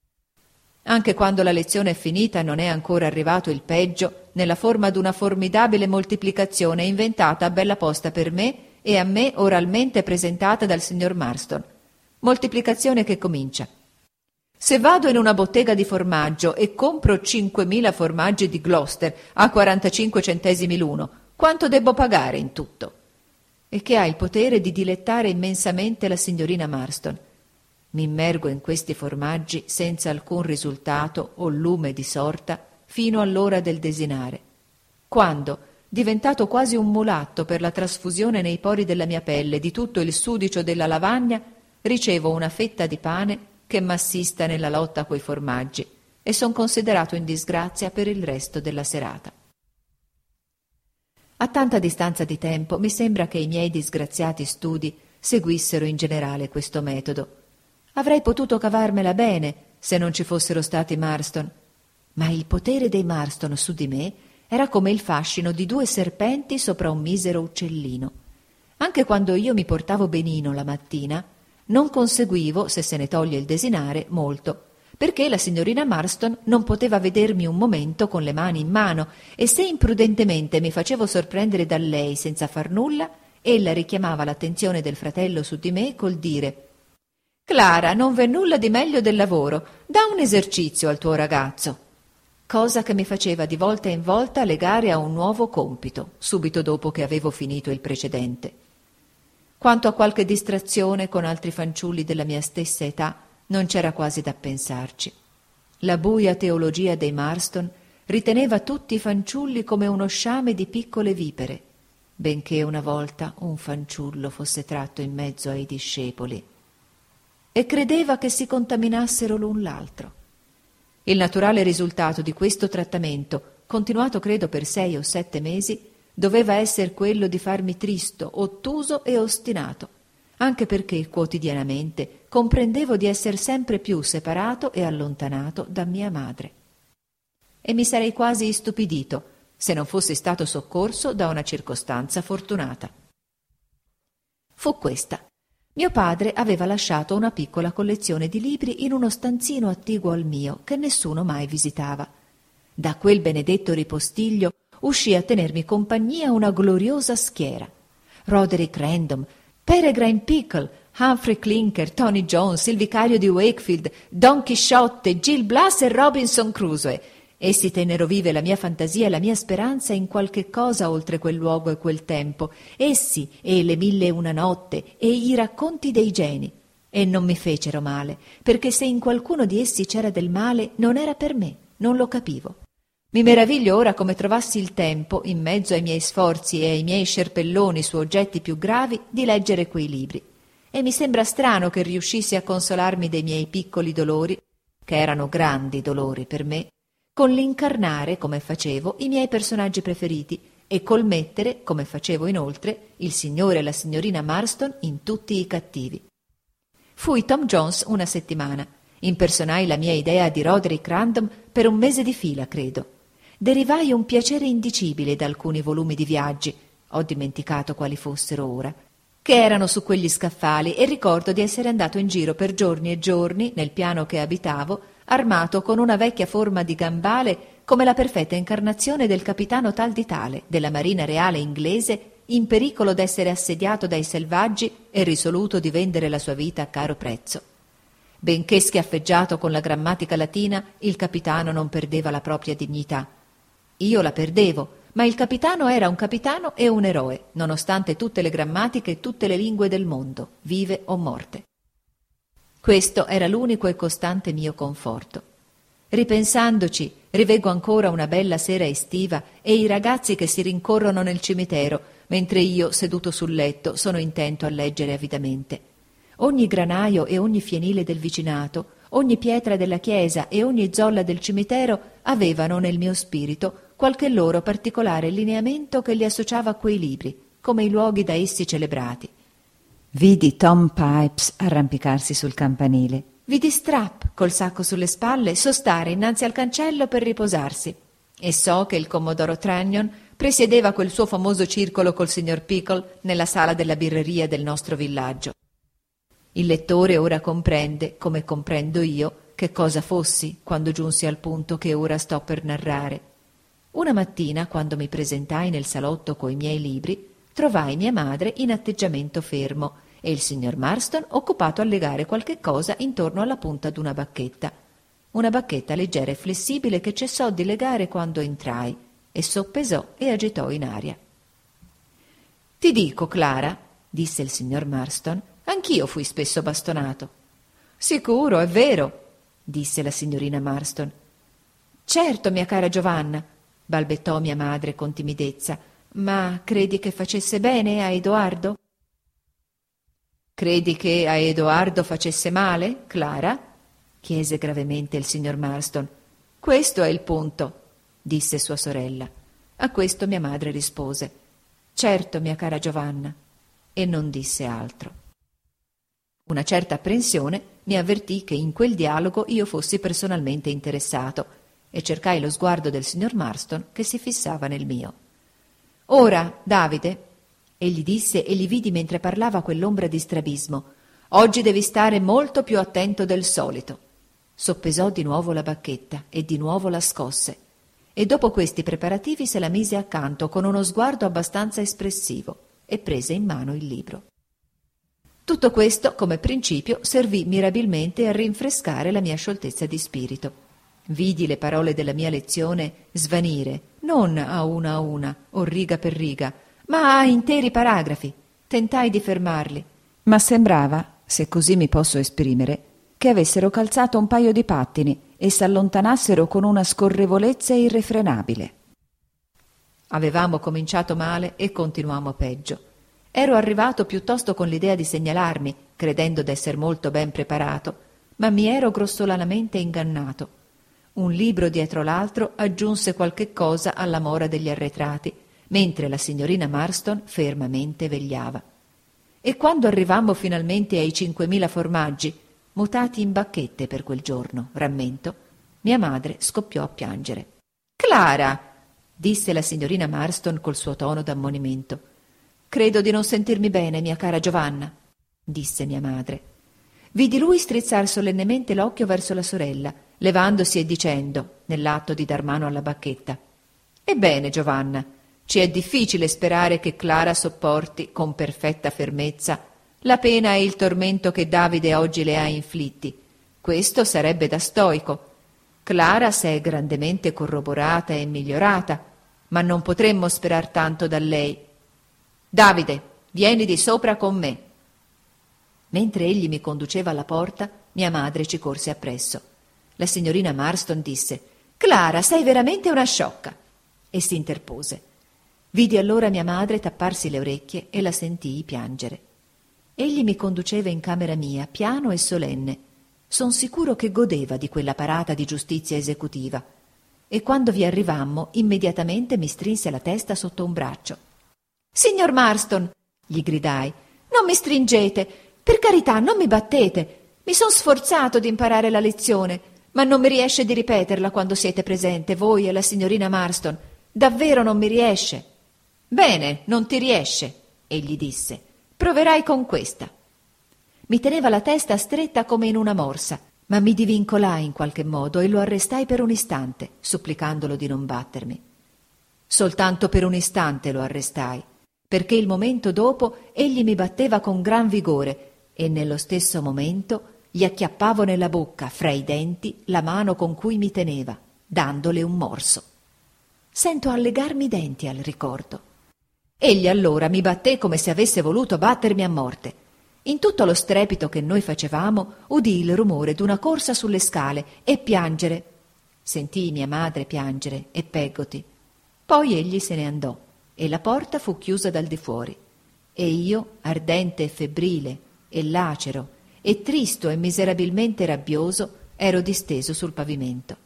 Anche quando la lezione è finita non è ancora arrivato il peggio, nella forma d'una formidabile moltiplicazione inventata a bella posta per me e a me oralmente presentata dal signor Marston. Moltiplicazione che comincia: se vado in una bottega di formaggio e compro cinquemila formaggi di Gloucester a quarantacinque centesimi l'uno, quanto debbo pagare in tutto? E che ha il potere di dilettare immensamente la signorina Marston. Mi immergo in questi formaggi senza alcun risultato o lume di sorta fino all'ora del desinare, quando, diventato quasi un mulatto per la trasfusione nei pori della mia pelle di tutto il sudicio della lavagna, ricevo una fetta di pane che m'assista nella lotta coi formaggi e son considerato in disgrazia per il resto della serata. A tanta distanza di tempo mi sembra che i miei disgraziati studi seguissero in generale questo metodo. Avrei potuto cavarmela bene se non ci fossero stati Marston. Ma il potere dei Marston su di me era come il fascino di due serpenti sopra un misero uccellino. Anche quando io mi portavo benino la mattina, non conseguivo, se se ne toglie il desinare, molto, perché la signorina Marston non poteva vedermi un momento con le mani in mano, e se imprudentemente mi facevo sorprendere da lei senza far nulla, ella richiamava l'attenzione del fratello su di me col dire: «Clara, non v'è nulla di meglio del lavoro, dà un esercizio al tuo ragazzo», cosa che mi faceva di volta in volta legare a un nuovo compito, subito dopo che avevo finito il precedente. Quanto a qualche distrazione con altri fanciulli della mia stessa età, non c'era quasi da pensarci. La buia teologia dei Marston riteneva tutti i fanciulli come uno sciame di piccole vipere, benché una volta un fanciullo fosse tratto in mezzo ai discepoli, e credeva che si contaminassero l'un l'altro. Il naturale risultato di questo trattamento, continuato credo per sei o sette mesi, doveva essere quello di farmi tristo, ottuso e ostinato, anche perché quotidianamente comprendevo di essere sempre più separato e allontanato da mia madre. E mi sarei quasi istupidito se non fossi stato soccorso da una circostanza fortunata. Fu questa. Mio padre aveva lasciato una piccola collezione di libri in uno stanzino attiguo al mio, che nessuno mai visitava. Da quel benedetto ripostiglio uscì a tenermi compagnia una gloriosa schiera. Roderick Random, Peregrine Pickle, Humphrey Clinker, Tony Jones, il vicario di Wakefield, Don Chisciotte, Gil Blas e Robinson Crusoe. Essi tennero vive la mia fantasia e la mia speranza in qualche cosa oltre quel luogo e quel tempo. Essi e le mille e una notte e i racconti dei geni. E non mi fecero male, perché se in qualcuno di essi c'era del male non era per me, non lo capivo. Mi meraviglio ora come trovassi il tempo, in mezzo ai miei sforzi e ai miei scerpelloni su oggetti più gravi, di leggere quei libri. E mi sembra strano che riuscissi a consolarmi dei miei piccoli dolori, che erano grandi dolori per me, con l'incarnare, come facevo, i miei personaggi preferiti e col mettere, come facevo inoltre, il signore e la signorina Marston in tutti i cattivi. Fui Tom Jones una settimana. Impersonai la mia idea di Roderick Random per un mese di fila, credo. Derivai un piacere indicibile da alcuni volumi di viaggi, ho dimenticato quali fossero ora, che erano su quegli scaffali, e ricordo di essere andato in giro per giorni e giorni, nel piano che abitavo, armato con una vecchia forma di gambale come la perfetta incarnazione del capitano tal di tale della Marina Reale inglese, in pericolo d'essere assediato dai selvaggi e risoluto di vendere la sua vita a caro prezzo. Benché schiaffeggiato con la grammatica latina, il capitano non perdeva la propria dignità. Io la perdevo, ma il capitano era un capitano e un eroe, nonostante tutte le grammatiche e tutte le lingue del mondo, vive o morte. Questo era l'unico e costante mio conforto. Ripensandoci, riveggo ancora una bella sera estiva e i ragazzi che si rincorrono nel cimitero, mentre io, seduto sul letto, sono intento a leggere avidamente. Ogni granaio e ogni fienile del vicinato, ogni pietra della chiesa e ogni zolla del cimitero avevano nel mio spirito qualche loro particolare lineamento che li associava a quei libri, come i luoghi da essi celebrati. Vidi Tom Pipes arrampicarsi sul campanile. Vidi Strap, col sacco sulle spalle, sostare innanzi al cancello per riposarsi. E so che il commodoro Trunnion presiedeva quel suo famoso circolo col signor Pickle nella sala della birreria del nostro villaggio. Il lettore ora comprende, come comprendo io, che cosa fossi quando giunsi al punto che ora sto per narrare. Una mattina, quando mi presentai nel salotto coi miei libri, trovai mia madre in atteggiamento fermo e il signor Marston occupato a legare qualche cosa intorno alla punta d'una bacchetta. Una bacchetta leggera e flessibile che cessò di legare quando entrai e soppesò e agitò in aria. «Ti dico, Clara», disse il signor Marston, «anch'io fui spesso bastonato». «Sicuro, è vero», disse la signorina Marston. «Certo, mia cara Giovanna», balbettò mia madre con timidezza, «ma credi che facesse bene a Edoardo?» «Credi che a Edoardo facesse male, Clara?» chiese gravemente il signor Marston. «Questo è il punto», disse sua sorella. A questo mia madre rispose: «Certo, mia cara Giovanna», e non disse altro. Una certa apprensione mi avvertì che in quel dialogo io fossi personalmente interessato e cercai lo sguardo del signor Marston che si fissava nel mio. «Ora, Davide», egli disse e gli vidi mentre parlava quell'ombra di strabismo, «oggi devi stare molto più attento del solito». Soppesò di nuovo la bacchetta e di nuovo la scosse e dopo questi preparativi se la mise accanto con uno sguardo abbastanza espressivo e prese in mano il libro. Tutto questo, come principio, servì mirabilmente a rinfrescare la mia scioltezza di spirito. Vidi le parole della mia lezione svanire, non a una a una o riga per riga, ma a interi paragrafi. Tentai di fermarli, ma sembrava, se così mi posso esprimere, che avessero calzato un paio di pattini e s'allontanassero con una scorrevolezza irrefrenabile. Avevamo cominciato male e continuammo peggio. Ero arrivato piuttosto con l'idea di segnalarmi, credendo d'esser molto ben preparato, ma mi ero grossolanamente ingannato. Un libro dietro l'altro aggiunse qualche cosa alla mora degli arretrati, mentre la signorina Marston fermamente vegliava. E quando arrivammo finalmente ai cinquemila formaggi, mutati in bacchette per quel giorno, rammento, mia madre scoppiò a piangere. «Clara!» disse la signorina Marston col suo tono d'ammonimento. «Credo di non sentirmi bene, mia cara Giovanna», disse mia madre. Vidi lui strizzar solennemente l'occhio verso la sorella, levandosi e dicendo, nell'atto di dar mano alla bacchetta: «Ebbene, Giovanna, ci è difficile sperare che Clara sopporti con perfetta fermezza la pena e il tormento che Davide oggi le ha inflitti. Questo sarebbe da stoico. Clara s'è grandemente corroborata e migliorata, ma non potremmo sperar tanto da lei. Davide, vieni di sopra con me». Mentre egli mi conduceva alla porta, mia madre ci corse appresso. La signorina Marston disse: «Clara, sei veramente una sciocca!» e si interpose. Vidi allora mia madre tapparsi le orecchie e la sentii piangere. Egli mi conduceva in camera mia, piano e solenne. Son sicuro che godeva di quella parata di giustizia esecutiva. E quando vi arrivammo, immediatamente mi strinse la testa sotto un braccio. «Signor Marston», gli gridai, «non mi stringete! Per carità, non mi battete! Mi son sforzato di imparare la lezione, ma non mi riesce di ripeterla quando siete presente, voi e la signorina Marston. Davvero non mi riesce!» «Bene, non ti riesce», egli disse. «Proverai con questa». Mi teneva la testa stretta come in una morsa, ma mi divincolai in qualche modo e lo arrestai per un istante, supplicandolo di non battermi. Soltanto per un istante lo arrestai, perché il momento dopo egli mi batteva con gran vigore e nello stesso momento gli acchiappavo nella bocca, fra i denti, la mano con cui mi teneva, dandole un morso. Sento allegarmi i denti al ricordo. Egli allora mi batté come se avesse voluto battermi a morte. In tutto lo strepito che noi facevamo, udii il rumore d'una corsa sulle scale e piangere. Sentii mia madre piangere e Peggotty. Poi egli se ne andò e la porta fu chiusa dal di fuori. E io, ardente e febbrile, e lacero, e tristo e miserabilmente rabbioso, ero disteso sul pavimento.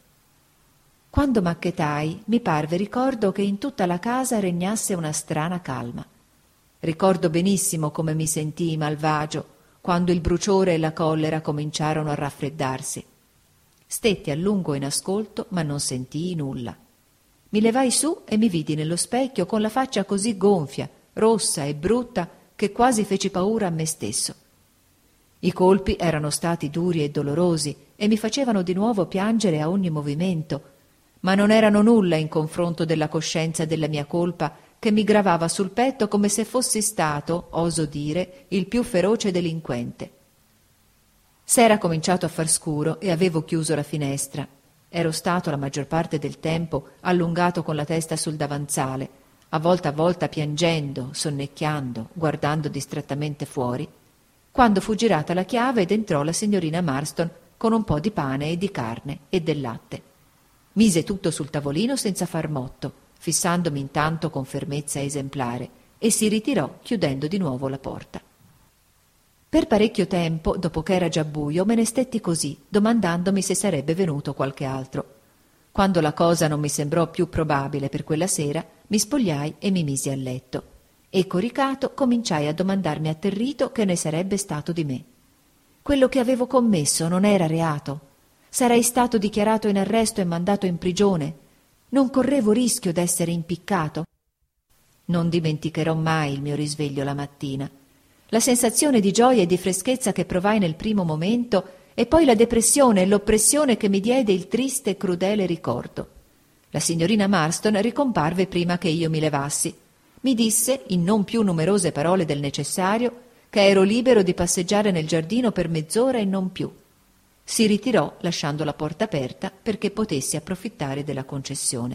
Quando m'acchetai, mi parve ricordo che in tutta la casa regnasse una strana calma. Ricordo benissimo come mi sentii malvagio quando il bruciore e la collera cominciarono a raffreddarsi. Stetti a lungo in ascolto, ma non sentii nulla. Mi levai su e mi vidi nello specchio con la faccia così gonfia, rossa e brutta che quasi feci paura a me stesso. I colpi erano stati duri e dolorosi e mi facevano di nuovo piangere a ogni movimento, ma non erano nulla in confronto della coscienza della mia colpa che mi gravava sul petto come se fossi stato, oso dire, il più feroce delinquente. S'era cominciato a far scuro e avevo chiuso la finestra. Ero stato la maggior parte del tempo allungato con la testa sul davanzale, a volta a volta piangendo, sonnecchiando, guardando distrattamente fuori, quando fu girata la chiave ed entrò la signorina Marston con un po' di pane e di carne e del latte. Mise tutto sul tavolino senza far motto, fissandomi intanto con fermezza esemplare, e si ritirò chiudendo di nuovo la porta. Per parecchio tempo, dopo che era già buio, me ne stetti così, domandandomi se sarebbe venuto qualche altro. Quando la cosa non mi sembrò più probabile per quella sera, mi spogliai e mi misi a letto, e coricato cominciai a domandarmi atterrito che ne sarebbe stato di me. Quello che avevo commesso non era reato. Sarei stato dichiarato in arresto e mandato in prigione. Non correvo rischio d'essere impiccato. Non dimenticherò mai il mio risveglio la mattina. La sensazione di gioia e di freschezza che provai nel primo momento e poi la depressione e l'oppressione che mi diede il triste e crudele ricordo. La signorina Marston ricomparve prima che io mi levassi. Mi disse, in non più numerose parole del necessario, che ero libero di passeggiare nel giardino per mezz'ora e non più. Si ritirò lasciando la porta aperta perché potessi approfittare della concessione.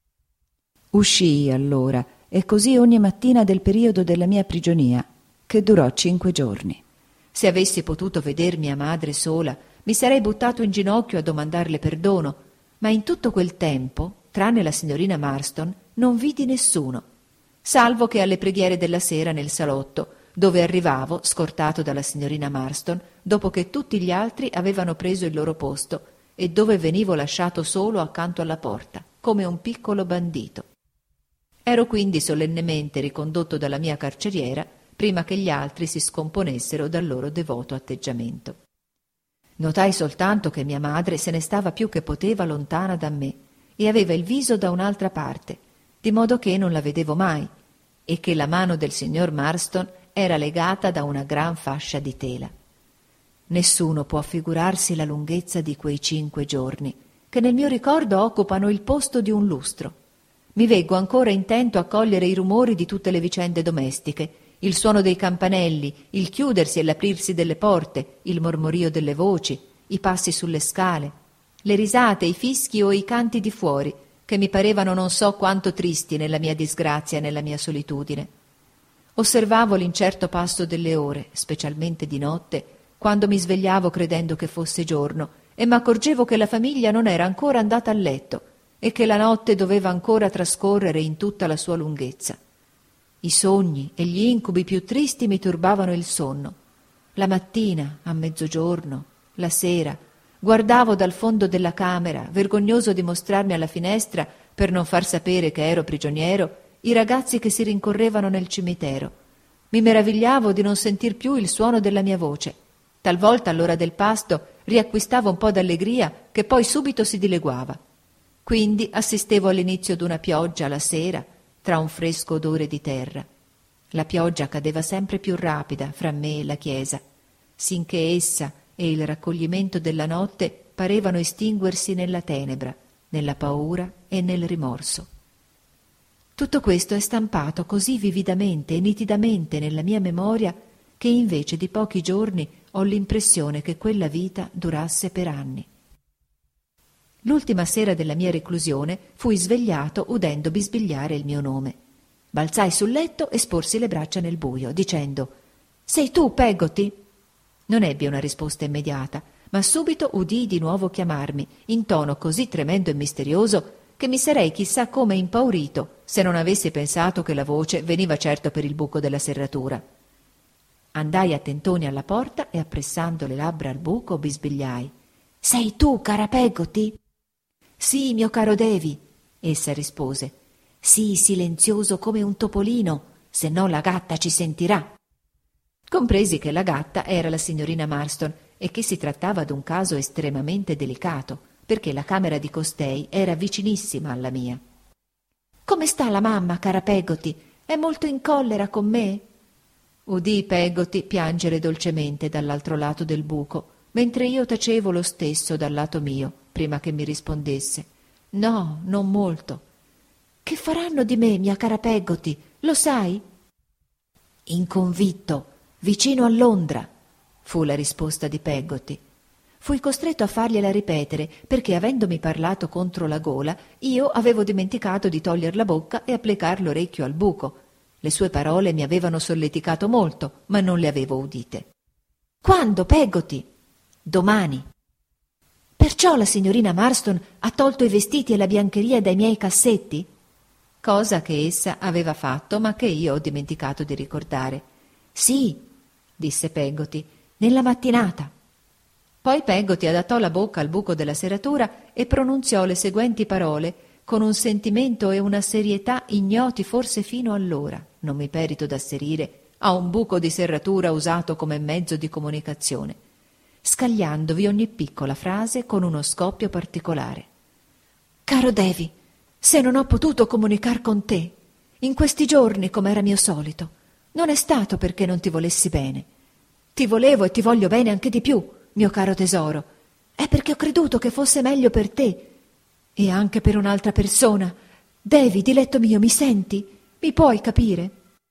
Uscii allora, e così ogni mattina del periodo della mia prigionia, che durò cinque giorni. Se avessi potuto veder mia madre sola, mi sarei buttato in ginocchio a domandarle perdono, ma in tutto quel tempo, tranne la signorina Marston, non vidi nessuno, salvo che alle preghiere della sera nel salotto, dove arrivavo, scortato dalla signorina Marston, dopo che tutti gli altri avevano preso il loro posto, e dove venivo lasciato solo accanto alla porta, come un piccolo bandito. Ero quindi solennemente ricondotto dalla mia carceriera prima che gli altri si scomponessero dal loro devoto atteggiamento. Notai soltanto che mia madre se ne stava più che poteva lontana da me e aveva il viso da un'altra parte, di modo che non la vedevo mai, e che la mano del signor Marston era legata da una gran fascia di tela. Nessuno può figurarsi la lunghezza di quei cinque giorni, che nel mio ricordo occupano il posto di un lustro. Mi veggo ancora intento a cogliere i rumori di tutte le vicende domestiche, il suono dei campanelli, il chiudersi e l'aprirsi delle porte, il mormorio delle voci, i passi sulle scale, le risate, i fischi o i canti di fuori, che mi parevano non so quanto tristi nella mia disgrazia e nella mia solitudine. Osservavo l'incerto passo delle ore, specialmente di notte, quando mi svegliavo credendo che fosse giorno, e m'accorgevo che la famiglia non era ancora andata a letto e che la notte doveva ancora trascorrere in tutta la sua lunghezza. I sogni e gli incubi più tristi mi turbavano il sonno. La mattina, a mezzogiorno, la sera, guardavo dal fondo della camera, vergognoso di mostrarmi alla finestra per non far sapere che ero prigioniero, i ragazzi che si rincorrevano nel cimitero. Mi meravigliavo di non sentir più il suono della mia voce. Talvolta all'ora del pasto riacquistavo un po' d'allegria che poi subito si dileguava. Quindi assistevo all'inizio d'una pioggia la sera, tra un fresco odore di terra. La pioggia cadeva sempre più rapida fra me e la chiesa, sinché essa e il raccoglimento della notte parevano estinguersi nella tenebra, nella paura e nel rimorso. Tutto questo è stampato così vividamente e nitidamente nella mia memoria che invece di pochi giorni ho l'impressione che quella vita durasse per anni. L'ultima sera della mia reclusione fui svegliato udendo bisbigliare il mio nome. Balzai sul letto e sporsi le braccia nel buio, dicendo «Sei tu, Peggotty?» Non ebbi una risposta immediata, ma subito udii di nuovo chiamarmi, in tono così tremendo e misterioso che mi sarei chissà come impaurito se non avessi pensato che la voce veniva certo per il buco della serratura. Andai a tentoni alla porta e, appressando le labbra al buco, bisbigliai «Sei tu, cara Peggotty?» «Sì, mio caro Davy», essa rispose. «Sì, silenzioso come un topolino, se no la gatta ci sentirà». Compresi che la gatta era la signorina Marston e che si trattava d'un caso estremamente delicato, perché la camera di costei era vicinissima alla mia. «Come sta la mamma, cara Peggotty? È molto in collera con me?» Udii Peggotty piangere dolcemente dall'altro lato del buco, mentre io tacevo lo stesso dal lato mio, prima che mi rispondesse. «No, non molto». «Che faranno di me, mia cara Peggotty? Lo sai?» «In convitto, vicino a Londra», fu la risposta di Peggotty. Fui costretto a fargliela ripetere, perché avendomi parlato contro la gola, io avevo dimenticato di toglier la bocca e applicar l'orecchio al buco. Le sue parole mi avevano solleticato molto, ma non le avevo udite. «Quando, Peggotty?» «Domani». «Perciò la signorina Marston ha tolto i vestiti e la biancheria dai miei cassetti?» Cosa che essa aveva fatto, ma che io ho dimenticato di ricordare. «Sì», disse Peggotty, «nella mattinata». Poi Peggotty adattò la bocca al buco della serratura e pronunziò le seguenti parole con un sentimento e una serietà ignoti forse fino allora, non mi perito d'asserire, a un buco di serratura usato come mezzo di comunicazione. scagliandovi ogni piccola frase con uno scoppio particolare. «Caro Devi, se non ho potuto comunicar con te in questi giorni come era mio solito, non è stato perché non ti volessi bene. Ti volevo e ti voglio bene anche di più, mio caro tesoro. È perché ho creduto che fosse meglio per te e anche per un'altra persona. Devi, diletto mio, mi senti? Mi puoi capire?»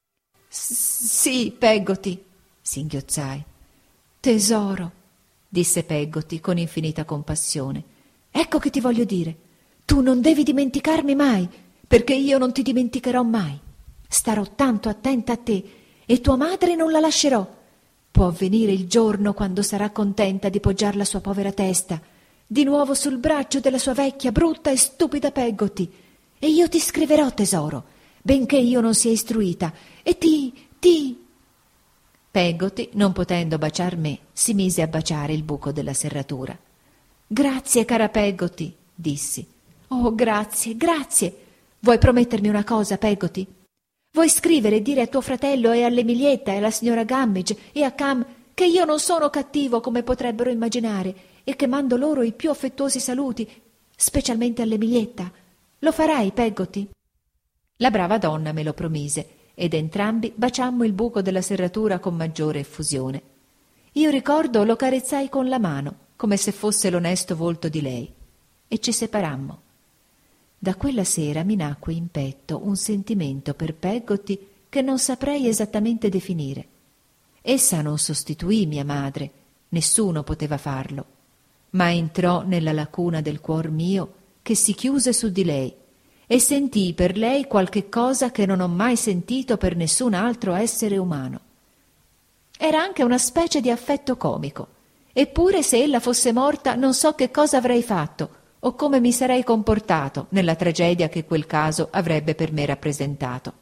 «Sì, Peggotty», singhiozzai. «Tesoro», disse Peggotty con infinita compassione, «ecco che ti voglio dire. Tu non devi dimenticarmi mai, perché io non ti dimenticherò mai. Starò tanto attenta a te e tua madre non la lascerò. Può venire il giorno quando sarà contenta di poggiar la sua povera testa di nuovo sul braccio della sua vecchia, brutta e stupida Peggotty, e io ti scriverò, tesoro, benché io non sia istruita, e ti... ti... Peggotty, non potendo baciar me, si mise a baciare il buco della serratura. «Grazie, cara Peggotty», dissi. «Oh, grazie, grazie. Vuoi promettermi una cosa, Peggotty? Vuoi scrivere e dire a tuo fratello e all'Emilietta e alla signora Gummidge e a Cam che io non sono cattivo come potrebbero immaginare e che mando loro i più affettuosi saluti, specialmente all'Emilietta? Lo farai, Peggotty?» La brava donna me lo promise ed entrambi baciammo il buco della serratura con maggiore effusione. Io ricordo lo carezzai con la mano, come se fosse l'onesto volto di lei, e ci separammo. Da quella sera mi nacque in petto un sentimento per Peggotty che non saprei esattamente definire. Essa non sostituì mia madre, nessuno poteva farlo, ma entrò nella lacuna del cuor mio che si chiuse su di lei e sentii per lei qualche cosa che non ho mai sentito per nessun altro essere umano. Era anche una specie di affetto comico, eppure se ella fosse morta non so che cosa avrei fatto o come mi sarei comportato nella tragedia che quel caso avrebbe per me rappresentato.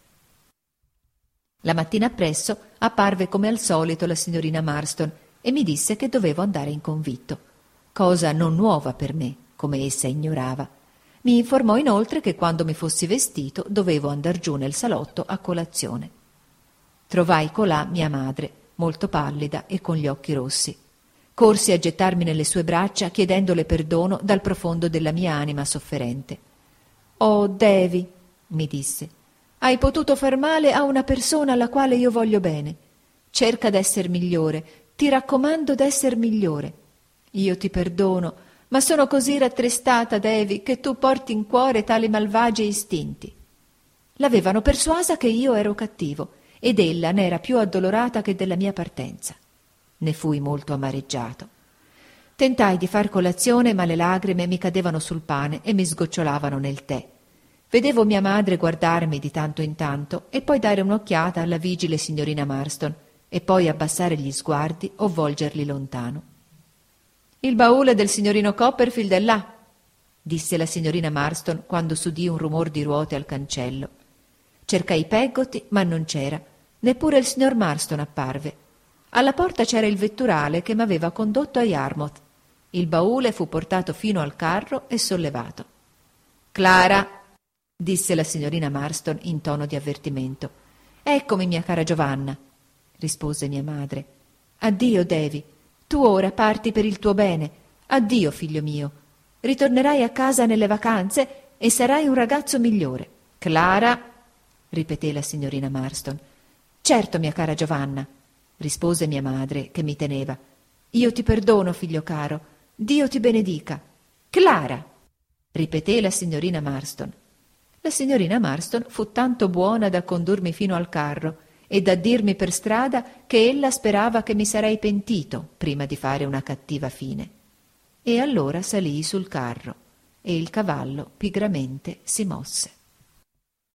La mattina appresso apparve come al solito la signorina Marston e mi disse che dovevo andare in convitto, cosa non nuova per me, come essa ignorava. Mi informò inoltre che quando mi fossi vestito dovevo andar giù nel salotto a colazione. Trovai colà mia madre, molto pallida e con gli occhi rossi. Corsi a gettarmi nelle sue braccia chiedendole perdono dal profondo della mia anima sofferente. «Oh, Devi», mi disse, «hai potuto far male a una persona alla quale io voglio bene. Cerca d'esser migliore, ti raccomando d'esser migliore. Io ti perdono, ma sono così rattristata, Devi, che tu porti in cuore tali malvagi istinti». L'avevano persuasa che io ero cattivo, ed ella n'era più addolorata che della mia partenza. Ne fui molto amareggiato. Tentai di far colazione, ma le lagrime mi cadevano sul pane e mi sgocciolavano nel tè. Vedevo mia madre guardarmi di tanto in tanto e poi dare un'occhiata alla vigile signorina Marston e poi abbassare gli sguardi o volgerli lontano. «Il baule del signorino Copperfield è là», disse la signorina Marston quando s'udì un rumor di ruote al cancello. Cercai Peggotty, ma non c'era, neppure il signor Marston apparve. Alla porta c'era il vetturale che m'aveva condotto a Yarmouth. Il baule fu portato fino al carro e sollevato. «Clara», disse la signorina Marston in tono di avvertimento. «Eccomi, mia cara Giovanna», rispose mia madre. «Addio, Devi. Tu ora parti per il tuo bene. Addio, figlio mio. Ritornerai a casa nelle vacanze e sarai un ragazzo migliore». «Clara», ripeté la signorina Marston. «Certo, mia cara Giovanna», rispose mia madre, che mi teneva. «Io ti perdono, figlio caro. Dio ti benedica». «Clara», ripeté la signorina Marston. La signorina Marston fu tanto buona da condurmi fino al carro e da dirmi per strada che ella sperava che mi sarei pentito prima di fare una cattiva fine. E allora salii sul carro e il cavallo pigramente si mosse.